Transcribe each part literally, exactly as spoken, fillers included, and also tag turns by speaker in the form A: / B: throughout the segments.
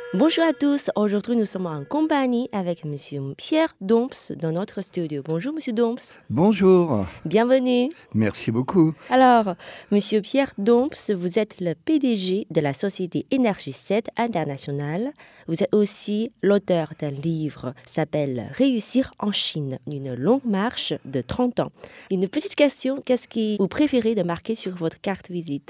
A: Bonjour à tous, aujourd'hui nous sommes en compagnie avec Monsieur Pierre Domps dans notre studio. Bonjour Monsieur Domps.
B: Bonjour.
A: Bienvenue.
B: Merci beaucoup.
A: Alors, Monsieur Pierre Domps, vous êtes le P D G de la société Énergie sept International. Vous êtes aussi l'auteur d'un livre qui s'appelle Réussir en Chine, une longue marche de trente ans. Une petite question, qu'est-ce que vous préférez de marquer sur votre carte visite?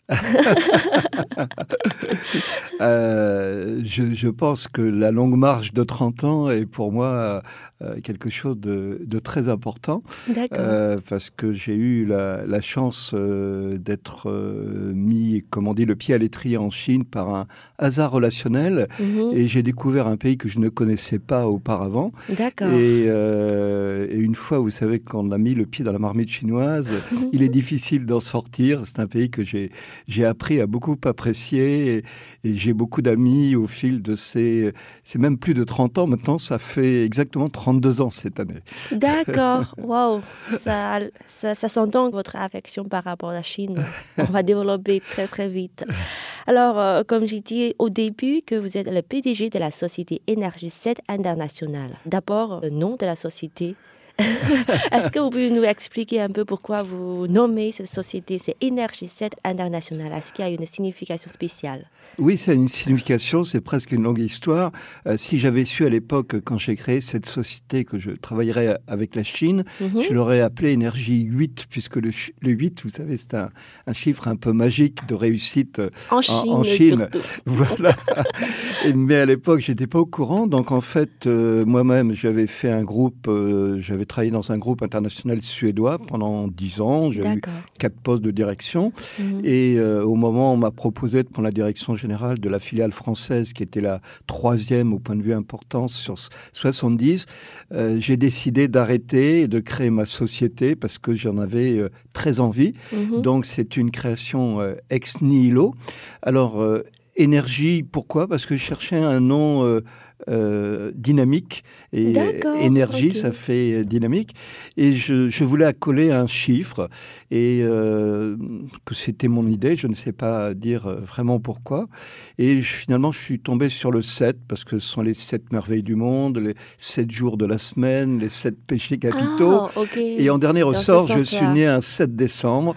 B: euh, je, je pense que la longue marche de trente ans est pour moi euh, quelque chose de, de très important.
A: D'accord.
B: Euh, parce que j'ai eu la, la chance euh, d'être euh, mis, comme on dit, le pied à l'étrier en Chine par un hasard relationnel. Mm-hmm. Et j'ai découvert un pays que je ne connaissais pas auparavant.
A: D'accord.
B: Et, euh, et une fois, vous savez, quand on a mis le pied dans la marmite chinoise, il est difficile d'en sortir. C'est un pays que j'ai J'ai appris à beaucoup apprécier et, et j'ai beaucoup d'amis au fil de ces... C'est même plus de trente ans maintenant, ça fait exactement trente-deux ans cette année.
A: D'accord, waouh, ça, ça, ça s'entend votre affection par rapport à la Chine. On va développer très très vite. Alors, euh, comme j'ai dit au début, que vous êtes le P D G de la société Énergie sept International. D'abord, le nom de la société. Est-ce que vous pouvez nous expliquer un peu pourquoi vous nommez cette société, c'est Énergie sept International? Est-ce qu'il y a une signification spéciale?
B: Oui, c'est une signification, c'est presque une longue histoire. Euh, si j'avais su à l'époque, quand j'ai créé cette société, que je travaillerais avec la Chine, mm-hmm. je l'aurais appelée Énergie huit, puisque le, le huit, vous savez, c'est un, un chiffre un peu magique de réussite
A: en, en Chine. En Chine.
B: Voilà. Et, mais à l'époque, je n'étais pas au courant. Donc, en fait, euh, moi-même, j'avais fait un groupe, euh, j'avais travaillé dans un groupe international suédois pendant dix ans. J'ai D'accord. eu quatre postes de direction. Mm-hmm. Et euh, au moment où on m'a proposé de prendre la direction générale de la filiale française, qui était la troisième au point de vue importance sur soixante-dix, euh, j'ai décidé d'arrêter et de créer ma société parce que j'en avais euh, très envie. Mm-hmm. Donc, c'est une création euh, ex nihilo. Alors, euh, énergie, pourquoi? Parce que je cherchais un nom... Euh, Euh, dynamique et
A: D'accord,
B: énergie,
A: okay.
B: ça fait dynamique. Et je, je voulais accoler un chiffre et euh, que c'était mon idée, je ne sais pas dire vraiment pourquoi. Et je, finalement, je suis tombé sur le sept parce que ce sont les sept merveilles du monde, les sept jours de la semaine, les sept péchés capitaux.
A: Ah, okay.
B: Et en dernier Dans ressort, je suis né un sept décembre.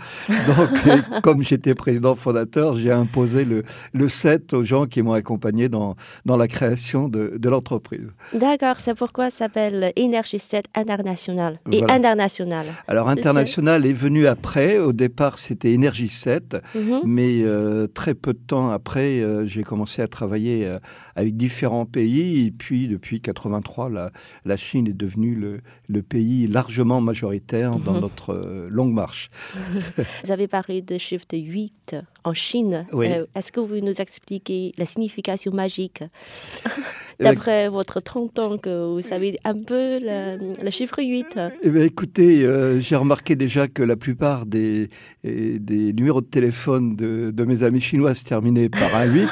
B: Donc, comme j'étais président fondateur, j'ai imposé le, le sept aux gens qui m'ont accompagné dans, dans la création de de l'entreprise.
A: D'accord, c'est pourquoi ça s'appelle Énergie sept International et voilà. International.
B: Alors, International est venu après. Au départ, c'était Énergie sept, mm-hmm. mais euh, très peu de temps après, euh, j'ai commencé à travailler euh, avec différents pays. Et puis, depuis quatre-vingt-trois, la, la Chine est devenue le, le pays largement majoritaire mm-hmm. dans notre euh, longue marche.
A: Vous avez parlé de chiffre de huit en Chine.
B: Oui.
A: Euh, est-ce que vous pouvez nous expliquer la signification magique d'après votre trente ans, que vous savez un peu le, le chiffre huit?
B: Eh bien, écoutez, euh, j'ai remarqué déjà que la plupart des, des numéros de téléphone de, de mes amis chinois se terminaient par un huit.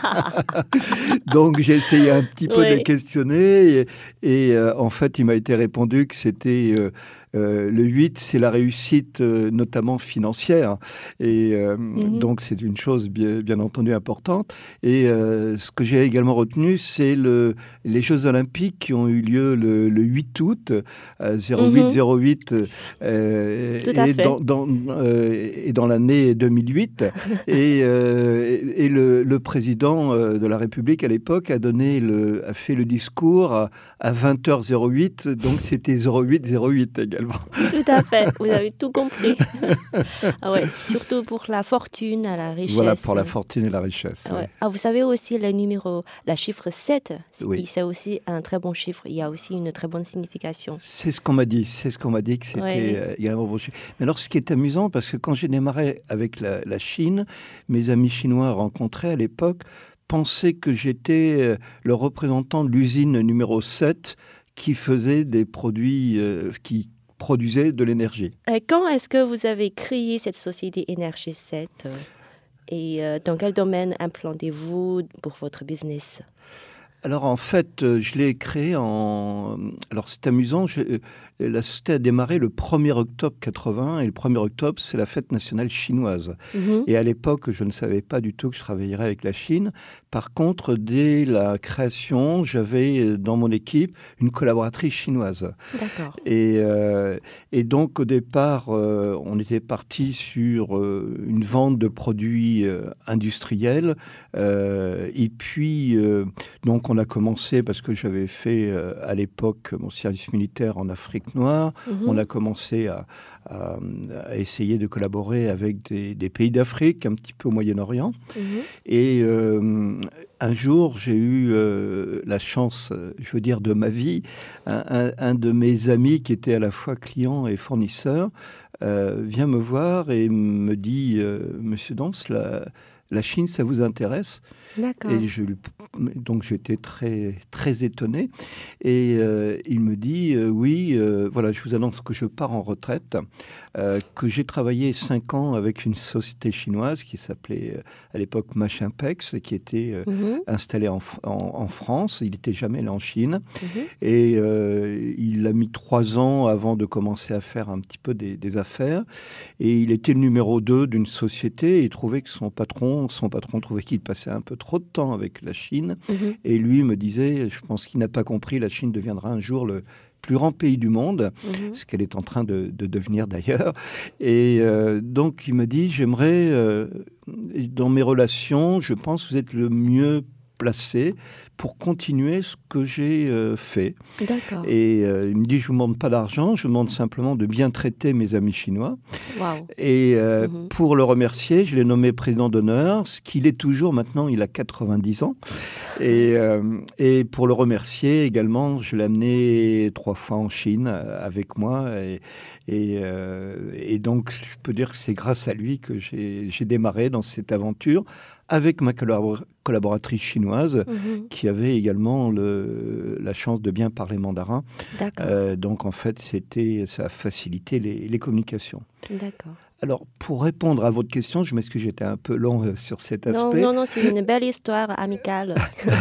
B: Donc, j'ai essayé un petit peu oui. de les questionner. Et, et euh, en fait, il m'a été répondu que c'était... Euh, Euh, le huit, c'est la réussite euh, notamment financière. Et euh, mm-hmm. donc, c'est une chose bien, bien entendu importante. Et euh, ce que j'ai également retenu, c'est le, les Jeux Olympiques qui ont eu lieu le, le huit août, euh, zéro huit zéro huit, mm-hmm. euh, et, dans, dans, euh, et dans l'année deux mille huit. et euh, et, et le, le président euh, de la République à l'époque a, donné le, a fait le discours à, à vingt heures zéro huit. Donc, c'était zéro huit zéro huit également.
A: Tout à fait, vous avez tout compris. Ah ouais, surtout pour la fortune et la richesse.
B: Voilà, pour la fortune et la richesse.
A: Ouais.
B: Ouais.
A: Ah, vous savez aussi le numéro, la chiffre sept,
B: oui.
A: c'est aussi un très bon chiffre, il y a aussi une très bonne signification.
B: C'est ce qu'on m'a dit, c'est ce qu'on m'a dit que c'était ouais. euh, un bon chiffre. Mais alors, ce qui est amusant, parce que quand j'ai démarré avec la, la Chine, mes amis chinois rencontrés à l'époque pensaient que j'étais euh, le représentant de l'usine numéro sept qui faisait des produits euh, qui produisait de l'énergie.
A: Et quand est-ce que vous avez créé cette société Énergie sept? Et euh, dans quel domaine implantez-vous pour votre business?
B: Alors en fait, euh, je l'ai créé en... Alors c'est amusant, je... la société a démarré le premier octobre quatre-vingts et le premier octobre, c'est la fête nationale chinoise.
A: Mhm.
B: Et à l'époque, je ne savais pas du tout que je travaillerais avec la Chine. Par contre, dès la création, j'avais dans mon équipe une collaboratrice chinoise.
A: D'accord.
B: Et, euh, et donc au départ, euh, on était parti sur euh, une vente de produits euh, industriels. Euh, et puis, euh, donc on a commencé, parce que j'avais fait euh, à l'époque mon service militaire en Afrique noire,
A: Mhm.
B: on a commencé à, à, à essayer de collaborer avec des, des pays d'Afrique, un petit peu au Moyen-Orient.
A: Mhm.
B: Et euh, un jour, j'ai eu euh, la chance, je veux dire, de ma vie. Un, un, un de mes amis, qui était à la fois client et fournisseur, euh, vient me voir et me dit euh, « Monsieur Dons, la, la Chine, ça vous intéresse ?»
A: D'accord.
B: Et je lui... Donc j'étais très, très étonné. Et euh, il me dit euh, « Oui, euh, voilà, je vous annonce que je pars en retraite, euh, que j'ai travaillé cinq ans avec une société chinoise qui s'appelait euh, à l'époque Machinpex, et qui était euh,
A: Mhm.
B: installée en, en, en France. Il n'était jamais allé en Chine.
A: Mhm.
B: Et euh, il a mis trois ans avant de commencer à faire un petit peu des, des affaires. Et il était le numéro deux d'une société. Et il trouvait que son patron, son patron trouvait qu'il passait un peu trop de temps avec la Chine.
A: Mhm.
B: Et lui me disait, je pense qu'il n'a pas compris, la Chine deviendra un jour le plus grand pays du monde,
A: Mhm.
B: ce qu'elle est en train de, de devenir d'ailleurs. Et euh, donc il m'a dit, j'aimerais, euh, dans mes relations, je pense que vous êtes le mieux placé pour continuer ce que j'ai euh, fait.
A: D'accord.
B: Et euh, il me dit, je ne vous demande pas d'argent, je vous demande simplement de bien traiter mes amis chinois.
A: Waouh.
B: Et euh,
A: Mhm.
B: pour le remercier, je l'ai nommé président d'honneur, ce qu'il est toujours maintenant, il a quatre-vingt-dix ans. Et, euh, et pour le remercier également, je l'ai amené trois fois en Chine euh, avec moi. Et, et, euh, et donc, je peux dire que c'est grâce à lui que j'ai, j'ai démarré dans cette aventure avec ma collabor- collaboratrice chinoise,
A: Mhm.
B: qui avait également le, la chance de bien parler mandarin.
A: D'accord.
B: Euh, donc, en fait, c'était, ça a facilité les, les communications.
A: D'accord.
B: Alors, pour répondre à votre question, je m'excuse, j'étais un peu long euh, sur cet
A: Non,
B: aspect.
A: non, non, c'est une belle histoire amicale.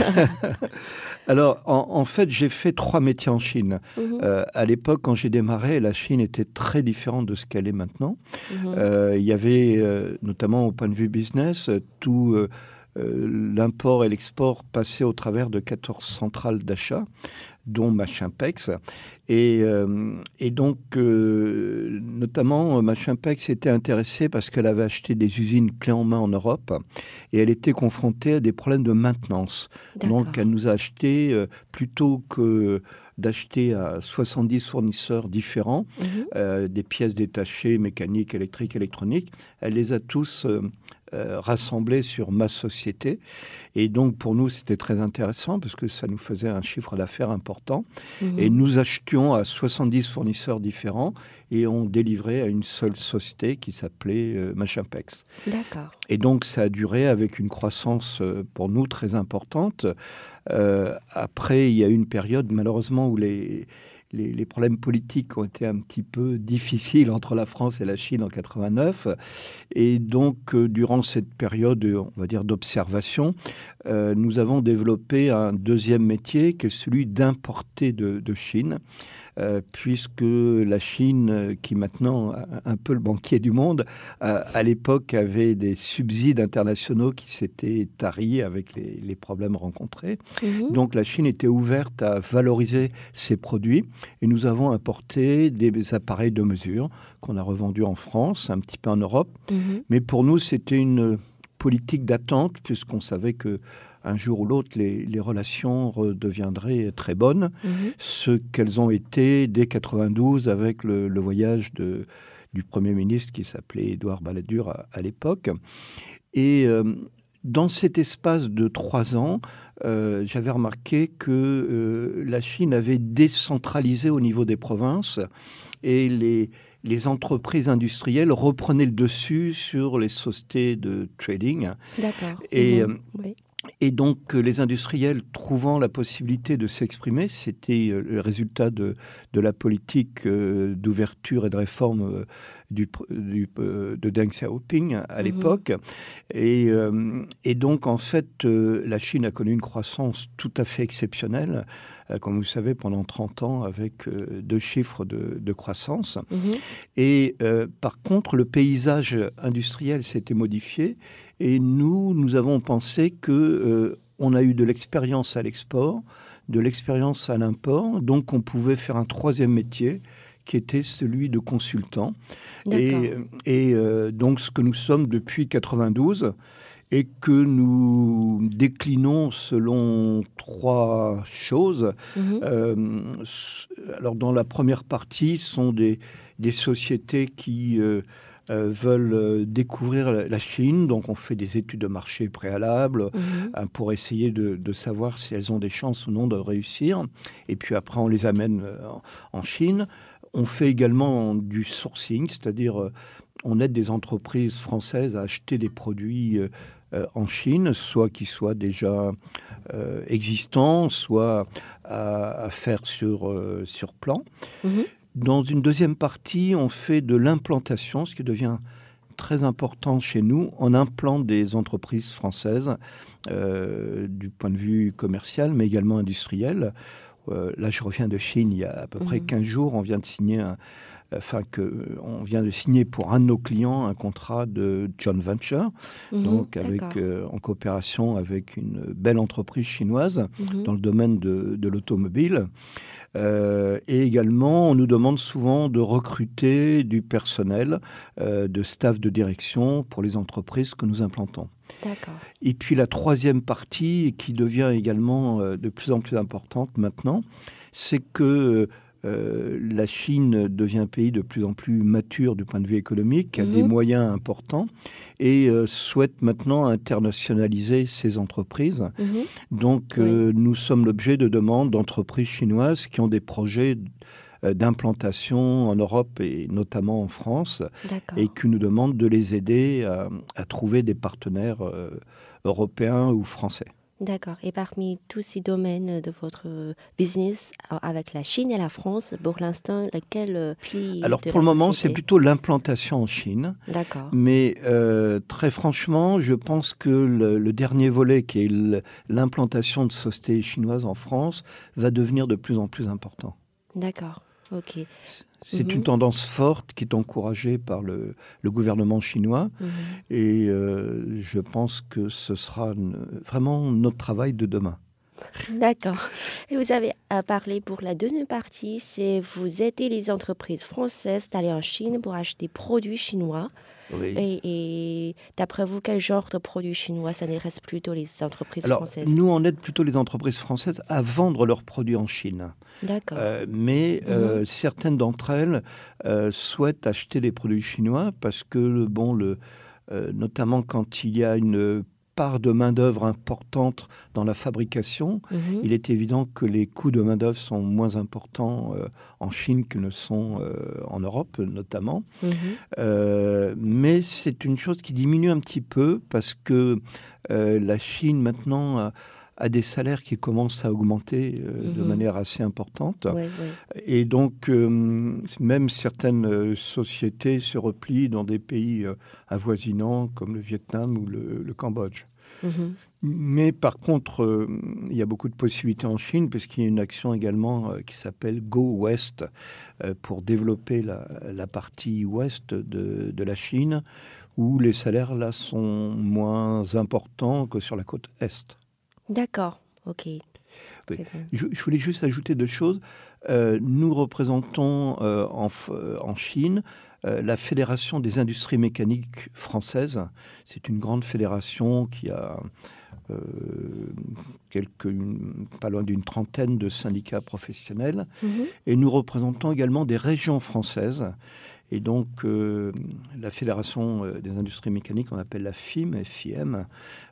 B: Alors, en, en fait, j'ai fait trois métiers en Chine.
A: Mhm.
B: Euh, à l'époque, quand j'ai démarré, la Chine était très différente de ce qu'elle est maintenant.
A: Mhm.
B: Euh, il y avait, euh, notamment au point de vue business, euh, tout euh, euh, l'import et l'export passaient au travers de quatorze centrales d'achat, dont Machinpex. Et, euh, et donc, euh, notamment, Machinpex était intéressée parce qu'elle avait acheté des usines clés en main en Europe et elle était confrontée à des problèmes de maintenance.
A: D'accord.
B: Donc, elle nous a acheté, euh, plutôt que d'acheter à soixante-dix fournisseurs différents,
A: Mhm.
B: euh, des pièces détachées, mécaniques, électriques, électroniques, elle les a tous euh, euh, rassemblés sur ma société. Et donc, pour nous, c'était très intéressant parce que ça nous faisait un chiffre d'affaires important.
A: Mhm.
B: Et nous achetions à soixante-dix fournisseurs différents et on délivrait à une seule société qui s'appelait euh, Machinpex.
A: D'accord.
B: Et donc, ça a duré avec une croissance euh, pour nous très importante. Euh, après, il y a eu une période, malheureusement, où les, les, les problèmes politiques ont été un petit peu difficiles entre la France et la Chine en quatre-vingt-neuf. Et donc, euh, durant cette période, on va dire, d'observation, euh, nous avons développé un deuxième métier qui est celui d'importer de, de Chine. Euh, puisque la Chine, euh, qui maintenant a un peu le banquier du monde, euh, à l'époque avait des subsides internationaux qui s'étaient taris avec les, les problèmes rencontrés.
A: Mhm.
B: Donc la Chine était ouverte à valoriser ses produits et nous avons importé des appareils de mesure qu'on a revendus en France, un petit peu en Europe.
A: Mhm.
B: Mais pour nous, c'était une politique d'attente puisqu'on savait que un jour ou l'autre, les, les relations redeviendraient très bonnes,
A: Mhm.
B: ce qu'elles ont été dès quatre-vingt-douze avec le, le voyage de, du Premier ministre qui s'appelait Édouard Balladur à, à l'époque. Et euh, dans cet espace de trois ans, euh, j'avais remarqué que euh, la Chine avait décentralisé au niveau des provinces et les, les entreprises industrielles reprenaient le dessus sur les sociétés de trading.
A: D'accord.
B: Et,
A: Mhm. Oui.
B: Et donc, euh, les industriels trouvant la possibilité de s'exprimer, c'était euh, le résultat de, de la politique euh, d'ouverture et de réforme euh, du, du, de Deng Xiaoping à l'époque. Mmh. Et, euh, et donc, en fait, euh, la Chine a connu une croissance tout à fait exceptionnelle, euh, comme vous savez, pendant trente ans, avec euh, deux chiffres de, de croissance. Mmh. Et euh, par contre, le paysage industriel s'était modifié. Et nous, nous avons pensé que euh, on a eu de l'expérience à l'export, de l'expérience à l'import, donc on pouvait faire un troisième métier qui était celui de consultant. Et, et euh, donc ce que nous sommes depuis quatre-vingt-douze et que nous déclinons selon trois choses. Mmh. Euh, alors dans la première partie, sont des, des sociétés qui... Euh, Euh, veulent euh, découvrir la Chine. Donc, on fait des études de marché préalables mmh. hein, pour essayer de, de savoir si elles ont des chances ou non de réussir. Et puis après, on les amène euh, en Chine. On fait également du sourcing, c'est-à-dire euh, on aide des entreprises françaises à acheter des produits euh, euh, en Chine, soit qui soient déjà euh, existants, soit à, à faire sur, euh, sur plan. Mmh. Dans une deuxième partie, on fait de l'implantation, ce qui devient très important chez nous. On implante des entreprises françaises euh, du point de vue commercial, mais également industriel. Euh, là, je reviens de Chine il y a à peu mmh. près quinze jours. On vient de signer un, enfin que on vient de signer pour un de nos clients un contrat de joint venture, mmh, donc avec euh, en coopération avec une belle entreprise chinoise mmh. dans le domaine de, de l'automobile. Euh, et également, on nous demande souvent de recruter du personnel, euh, de staff de direction pour les entreprises que nous implantons.
A: D'accord.
B: Et puis la troisième partie, qui devient également euh, de plus en plus importante maintenant, c'est que euh, la Chine devient un pays de plus en plus mature du point de vue économique, a mmh. des moyens importants et euh, souhaite maintenant internationaliser ses entreprises. Mmh. Donc, euh, oui. nous sommes l'objet de demandes d'entreprises chinoises qui ont des projets euh, d'implantation en Europe et notamment en France. D'accord. Et qui nous demandent de les aider à, à trouver des partenaires euh, européens ou français.
A: D'accord. Et parmi tous ces domaines de votre business avec la Chine et la France, pour l'instant, lequel plie
B: Alors
A: de
B: pour
A: la
B: le moment,
A: société?
B: c'est plutôt l'implantation en Chine.
A: D'accord.
B: Mais euh, très franchement, je pense que le, le dernier volet, qui est le, l'implantation de sociétés chinoises en France, va devenir de plus en plus important.
A: D'accord. Ok.
B: C'est mmh. une tendance forte qui est encouragée par le, le gouvernement chinois. Mmh. Et euh, je pense que ce sera une, vraiment notre travail de demain.
A: D'accord. Et vous avez parlé pour la deuxième partie, c'est vous aidez les entreprises françaises d'aller en Chine pour acheter des produits chinois.
B: Oui.
A: Et, et d'après vous, quel genre de produits chinois s'intéresse plutôt les entreprises
B: Alors,
A: françaises?
B: Nous, on aide plutôt les entreprises françaises à vendre leurs produits en Chine.
A: D'accord.
B: Euh, mais mmh. euh, certaines d'entre elles euh, souhaitent acheter des produits chinois parce que, bon, le, euh, notamment quand il y a une part de main-d'œuvre importante dans la fabrication, mmh. il est évident que les coûts de main-d'œuvre sont moins importants euh, en Chine qu'ils ne sont euh, en Europe, notamment. Mmh. Euh, mais c'est une chose qui diminue un petit peu parce que euh, la Chine, maintenant, a, a des salaires qui commencent à augmenter euh, mmh. de manière assez importante.
A: Ouais, ouais.
B: Et donc, euh, même certaines sociétés se replient dans des pays euh, avoisinants comme le Vietnam ou le, le Cambodge. Mmh. Mais par contre, euh, il y a beaucoup de possibilités en Chine, puisqu'il y a une action également euh, qui s'appelle Go West, euh, pour développer la, la partie ouest de, de la Chine, où les salaires là sont moins importants que sur la côte est.
A: D'accord, ok.
B: Oui. Je, je voulais juste ajouter deux choses. Euh, nous représentons euh, en, en Chine euh, la Fédération des industries mécaniques françaises. C'est une grande fédération qui a euh, quelques, une, pas loin d'une trentaine de syndicats professionnels. Mmh. Et nous représentons également des régions françaises. Et donc, euh, la Fédération des industries mécaniques, on appelle la F I M, F I M,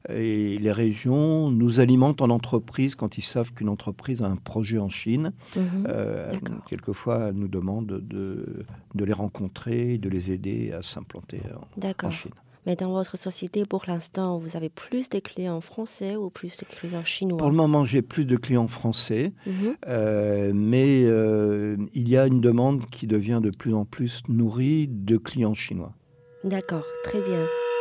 B: et les régions nous alimentent en entreprise quand ils savent qu'une entreprise a un projet en Chine. Mmh, euh, quelquefois, elles nous demandent de, de les rencontrer, de les aider à s'implanter en, en Chine.
A: Mais dans votre société, pour l'instant, vous avez plus de clients français ou plus de clients chinois?
B: Pour le moment, j'ai plus de clients français,
A: Mhm.
B: euh, mais euh, il y a une demande qui devient de plus en plus nourrie de clients chinois.
A: D'accord, très bien.